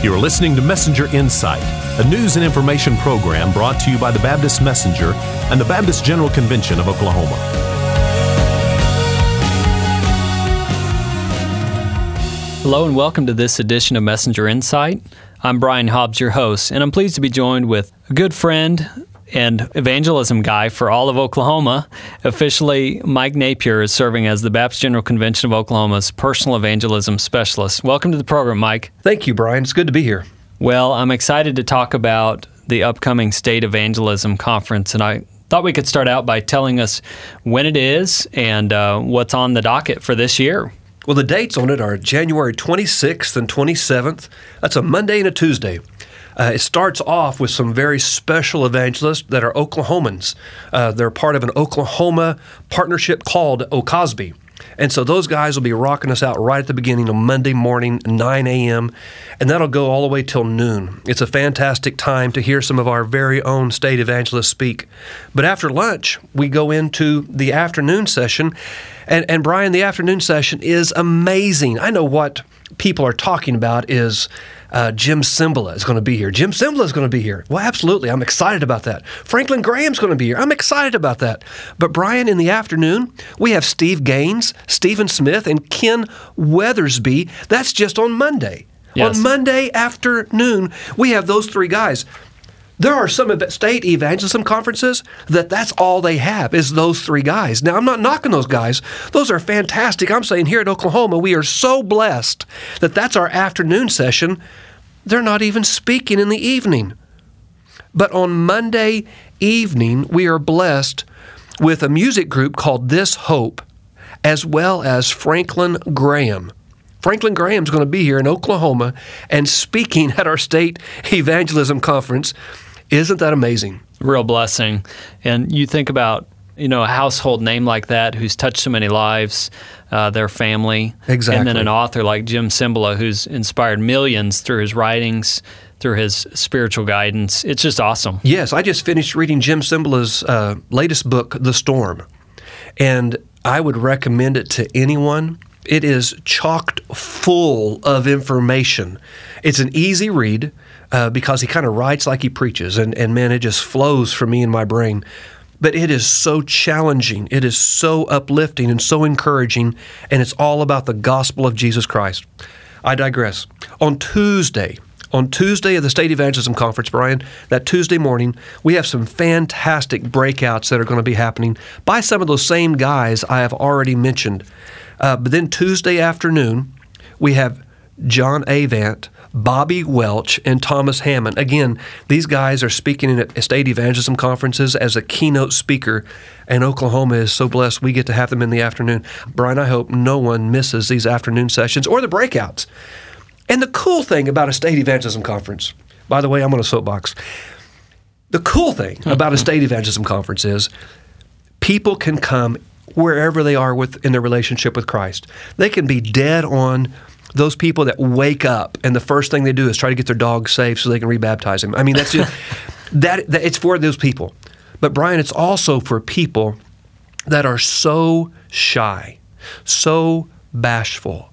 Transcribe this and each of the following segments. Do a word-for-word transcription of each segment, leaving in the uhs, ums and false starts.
You are listening to Messenger Insight, a news and information program brought to you by the Baptist Messenger and the Baptist General Convention of Oklahoma. Hello and welcome to this edition of Messenger Insight. I'm Brian Hobbs, your host, and I'm pleased to be joined with a good friend and evangelism guy for all of Oklahoma. Officially, Mike Napier is serving as the Baptist General Convention of Oklahoma's personal evangelism specialist. Welcome to the program, Mike. Thank you, Brian. It's good to be here. Well, I'm excited to talk about the upcoming State Evangelism Conference, and I thought we could start out by telling us when it is and uh, what's on the docket for this year. Well, the dates on it are January twenty-sixth and twenty-seventh. That's a Monday and a Tuesday. Uh, it starts off with some very special evangelists that are Oklahomans. Uh, they're part of an Oklahoma partnership called O C O S B. And so those guys will be rocking us out right at the beginning on Monday morning, nine a.m., and that'll go all the way till noon. It's a fantastic time to hear some of our very own state evangelists speak. But after lunch, we go into the afternoon session, and, and Brian, the afternoon session is amazing. I know what people are talking about is Uh, Jim Cymbala is going to be here. Jim Cymbala is going to be here. Well, absolutely. I'm excited about that. Franklin Graham's going to be here. I'm excited about that. But Brian, in the afternoon, we have Steve Gaines, Stephen Smith, and Ken Weathersby. That's just on Monday. Yes. On Monday afternoon, we have those three guys. There are some state evangelism conferences that that's all they have is those three guys. Now, I'm not knocking those guys. Those are fantastic. I'm saying here at Oklahoma, we are so blessed that that's our afternoon session. They're not even speaking in the evening. But on Monday evening, we are blessed with a music group called This Hope, as well as Franklin Graham. Franklin Graham's going to be here in Oklahoma and speaking at our state evangelism conference. Isn't that amazing? Real blessing. And you think about, you know, a household name like that who's touched so many lives, uh, their family. Exactly. And then an author like Jim Cymbala who's inspired millions through his writings, through his spiritual guidance. It's just awesome. Yes, I just finished reading Jim Cymbala's uh, latest book, The Storm, and I would recommend it to anyone. It is chocked full of information. It's an easy read uh, because he kind of writes like he preaches, and, and man, it just flows from me in my brain. But it is so challenging. It is so uplifting and so encouraging, and it's all about the gospel of Jesus Christ. I digress. On Tuesday, on Tuesday of the State Evangelism Conference, Brian, that Tuesday morning, we have some fantastic breakouts that are going to be happening by some of those same guys I have already mentioned. Uh, but then Tuesday afternoon, we have John Avant, Bobby Welch, and Thomas Hammond. Again, these guys are speaking at state evangelism conferences as a keynote speaker, and Oklahoma is so blessed we get to have them in the afternoon. Brian, I hope no one misses these afternoon sessions or the breakouts. And the cool thing about a state evangelism conference, by the way, I'm on a soapbox. The cool thing about a state evangelism conference is people can come wherever they are with in their relationship with Christ. They can be dead on those people that wake up and the first thing they do is try to get their dog safe so they can rebaptize him. I mean, that's just, that, that it's for those people. But Brian, it's also for people that are so shy, so bashful,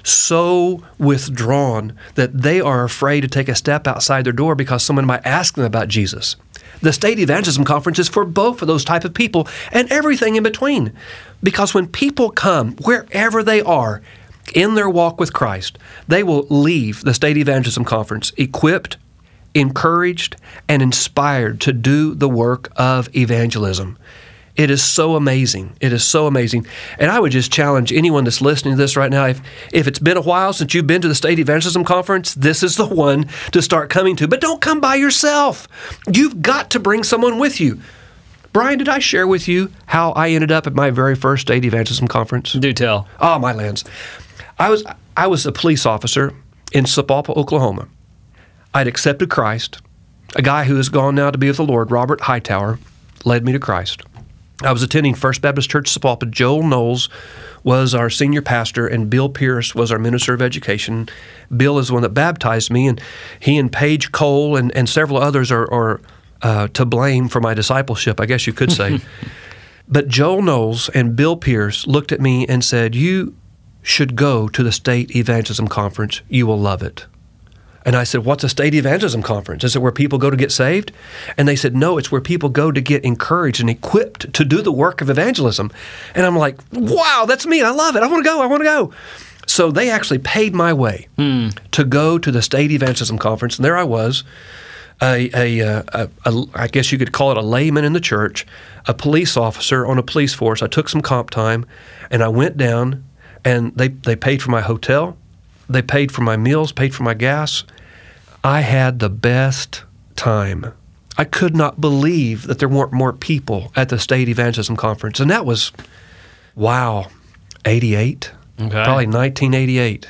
so withdrawn that they are afraid to take a step outside their door because someone might ask them about Jesus. The State Evangelism Conference is for both of those type of people and everything in between. Because when people come, wherever they are, in their walk with Christ, they will leave the State Evangelism Conference equipped, encouraged, and inspired to do the work of evangelism. It is so amazing. It is so amazing. And I would just challenge anyone that's listening to this right now, if, if it's been a while since you've been to the State Evangelism Conference, this is the one to start coming to. But don't come by yourself. You've got to bring someone with you. Brian, did I share with you how I ended up at my very first State Evangelism Conference? Do tell. Oh, my lands. I was I was a police officer in Sapulpa, Oklahoma. I'd accepted Christ. A guy who has gone now to be with the Lord, Robert Hightower, led me to Christ. I was attending First Baptist Church Sapulpa. Joel Knowles was our senior pastor, and Bill Pierce was our minister of education. Bill is the one that baptized me, and he and Paige Cole and, and several others are, are uh, to blame for my discipleship, I guess you could say. But Joel Knowles and Bill Pierce looked at me and said, "You should go to the State Evangelism Conference. You will love it." And I said, what's a state evangelism conference? Is it where people go to get saved? And they said, no, it's where people go to get encouraged and equipped to do the work of evangelism. And I'm like, wow, that's me. I love it. I want to go. I want to go. So they actually paid my way mm. to go to the state evangelism conference. And there I was, a, a, a, a, I guess you could call it a layman in the church, a police officer on a police force. I took some comp time, and I went down, and they, they paid for my hotel. They paid for my meals, paid for my gas. I had the best time. I could not believe that there weren't more people at the State Evangelism Conference. And that was, wow, eighty-eight, okay. Probably nineteen eighty-eight.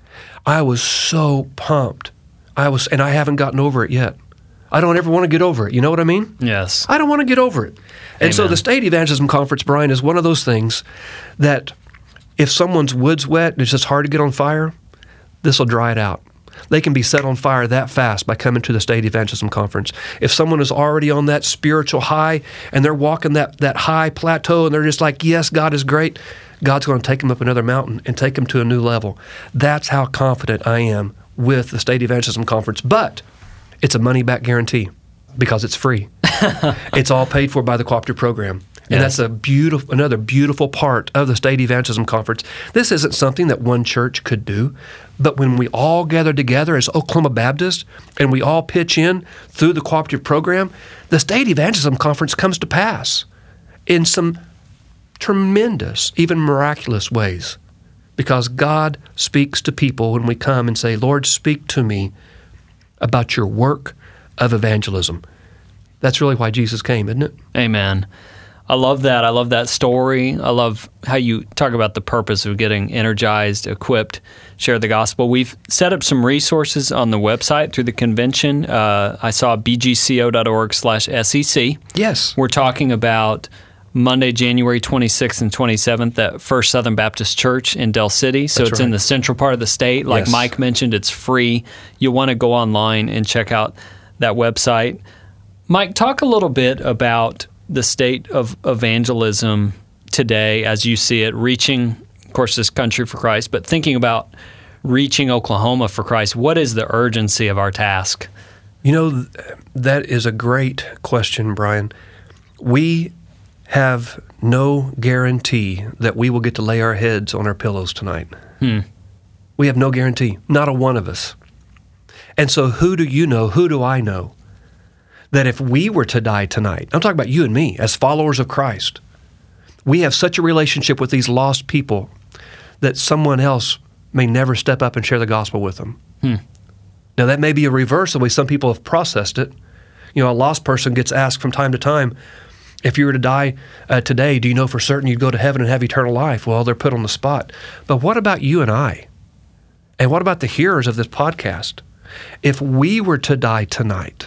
I was so pumped. I was, and I haven't gotten over it yet. I don't ever want to get over it. You know what I mean? Yes. I don't want to get over it. And Amen. So the State Evangelism Conference, Brian, is one of those things that if someone's wood's wet and it's just hard to get on fire, this will dry it out. They can be set on fire that fast by coming to the State Evangelism Conference. If someone is already on that spiritual high and they're walking that, that high plateau and they're just like, yes, God is great, God's going to take them up another mountain and take them to a new level. That's how confident I am with the State Evangelism Conference. But it's a money-back guarantee because it's free. It's all paid for by the cooperative program. And yes. That's a beautiful, another beautiful part of the State Evangelism Conference. This isn't something that one church could do, but when we all gather together as Oklahoma Baptist and we all pitch in through the cooperative program, the State Evangelism Conference comes to pass in some tremendous, even miraculous ways, because God speaks to people when we come and say, Lord, speak to me about your work of evangelism. That's really why Jesus came, isn't it? Amen. I love that. I love that story. I love how you talk about the purpose of getting energized, equipped, share the gospel. We've set up some resources on the website through the convention. Uh, I saw b g c o dot org slash S E C. Yes. We're talking about Monday, January twenty-sixth and twenty-seventh at First Southern Baptist Church in Del City. So That's it's right. in the central part of the state. Like yes. Mike mentioned, it's free. You'll want to go online and check out that website. Mike, talk a little bit about the state of evangelism today as you see it, reaching, of course, this country for Christ, but thinking about reaching Oklahoma for Christ. What is the urgency of our task? You know, that is a great question, Brian. We have no guarantee that we will get to lay our heads on our pillows tonight. Hmm. We have no guarantee, not a one of us. And so who do you know, who do I know, that if we were to die tonight, I'm talking about you and me, as followers of Christ, we have such a relationship with these lost people that someone else may never step up and share the gospel with them. Hmm. Now, that may be a reverse of the way some people have processed it. You know, a lost person gets asked from time to time, if you were to die uh, today, do you know for certain you'd go to heaven and have eternal life? Well, they're put on the spot. But what about you and I? And what about the hearers of this podcast? If we were to die tonight,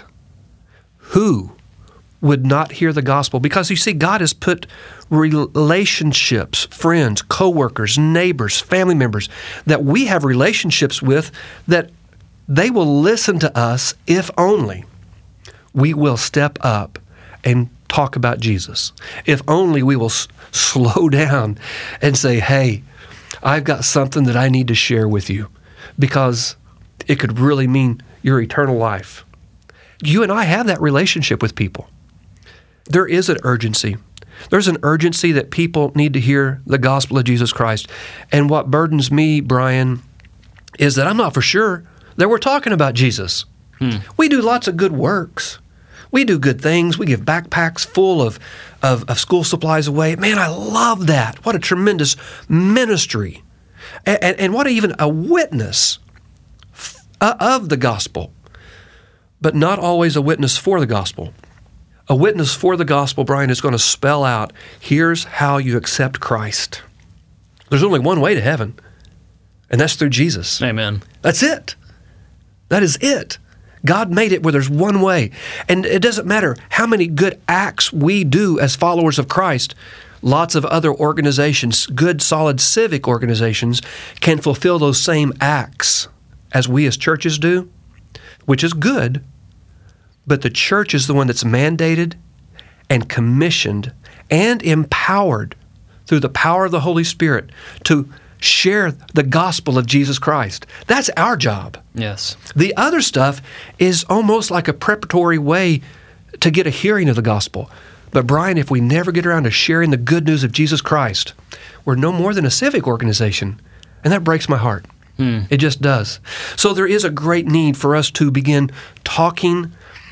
who would not hear the gospel? Because you see, God has put relationships, friends, coworkers, neighbors, family members that we have relationships with, that they will listen to us if only we will step up and talk about Jesus. If only we will s- slow down and say, hey, I've got something that I need to share with you, because it could really mean your eternal life. You and I have that relationship with people. There is an urgency. There's an urgency that people need to hear the gospel of Jesus Christ. And what burdens me, Brian, is that I'm not for sure that we're talking about Jesus. Hmm. We do lots of good works. We do good things. We give backpacks full of, of, of school supplies away. Man, I love that. What a tremendous ministry. And, and, and what even a witness of the gospel. But not always a witness for the gospel. A witness for the gospel, Brian, is going to spell out, here's how you accept Christ. There's only one way to heaven, and that's through Jesus. Amen. That's it. That is it. God made it where there's one way. And it doesn't matter how many good acts we do as followers of Christ. Lots of other organizations, good, solid civic organizations, can fulfill those same acts as we as churches do, which is good, but the church is the one that's mandated and commissioned and empowered through the power of the Holy Spirit to share the gospel of Jesus Christ. That's our job. Yes. The other stuff is almost like a preparatory way to get a hearing of the gospel. But Brian, if we never get around to sharing the good news of Jesus Christ, we're no more than a civic organization. And that breaks my heart. Mm. It just does. So there is a great need for us to begin talking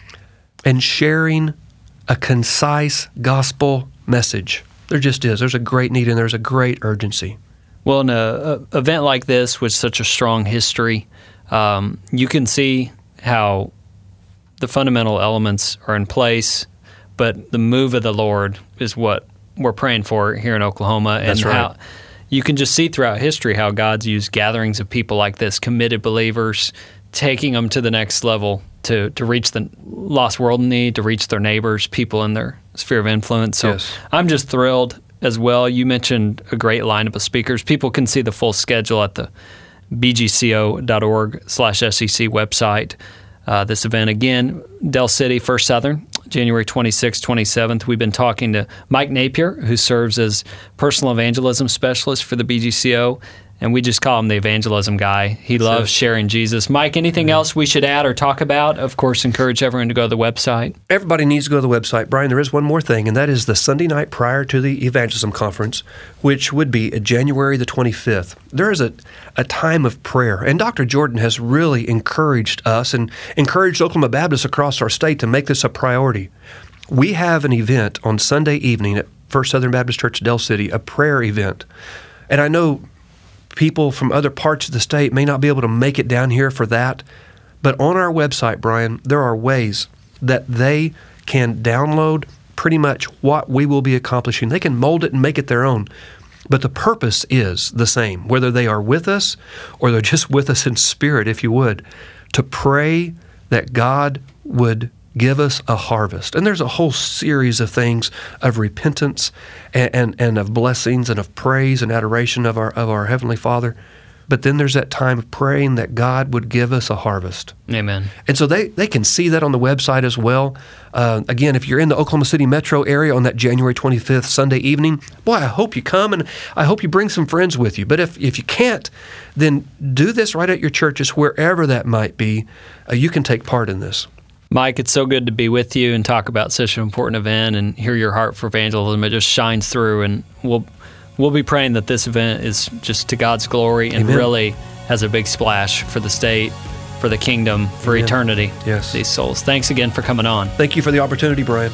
and sharing a concise gospel message. There just is. There's a great need and there's a great urgency. Well, in an event like this with such a strong history, um, you can see how the fundamental elements are in place, but the move of the Lord is what we're praying for here in Oklahoma. That's and right. How you can just see throughout history how God's used gatherings of people like this, committed believers, taking them to the next level to, to reach the lost world in need, to reach their neighbors, people in their sphere of influence. So yes. I'm just thrilled as well. You mentioned a great lineup of speakers. People can see the full schedule at the b g c o dot org slash S E C website. Uh, this event, again, Del City, First Southern, January twenty-sixth, twenty-seventh. We've been talking to Mike Napier, who serves as personal evangelism specialist for the B G C O, and we just call him the evangelism guy. He loves so, sharing Jesus. Mike, anything mm-hmm. else we should add or talk about? Of course, encourage everyone to go to the website. Everybody needs to go to the website. Brian, there is one more thing, and that is the Sunday night prior to the evangelism conference, which would be January the twenty-fifth. There is a, a time of prayer, and Doctor Jordan has really encouraged us and encouraged Oklahoma Baptists across our state to make this a priority. We have an event on Sunday evening at First Southern Baptist Church, Del City, a prayer event. And I know people from other parts of the state may not be able to make it down here for that, but on our website, Brian, there are ways that they can download pretty much what we will be accomplishing. They can mold it and make it their own, but the purpose is the same, whether they are with us or they're just with us in spirit, if you would, to pray that God would give us a harvest. And there's a whole series of things of repentance and, and, and of blessings and of praise and adoration of our of our Heavenly Father. But then there's that time of praying that God would give us a harvest. Amen. And so they, they can see that on the website as well. Uh, again, if you're in the Oklahoma City metro area on that January twenty-fifth Sunday evening, boy, I hope you come and I hope you bring some friends with you. But if, if you can't, then do this right at your churches, wherever that might be. Uh, you can take part in this. Mike, it's so good to be with you and talk about such an important event and hear your heart for evangelism. It just shines through, and we'll we'll be praying that this event is just to God's glory and Amen. Really has a big splash for the state, for the kingdom, for Amen. Eternity. Yes. These souls. Thanks again for coming on. Thank you for the opportunity, Brian.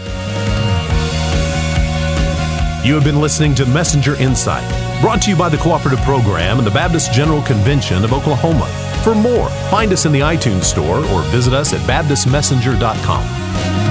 You have been listening to Messenger Insight, brought to you by the Cooperative Program and the Baptist General Convention of Oklahoma. For more, find us in the iTunes Store or visit us at baptist messenger dot com.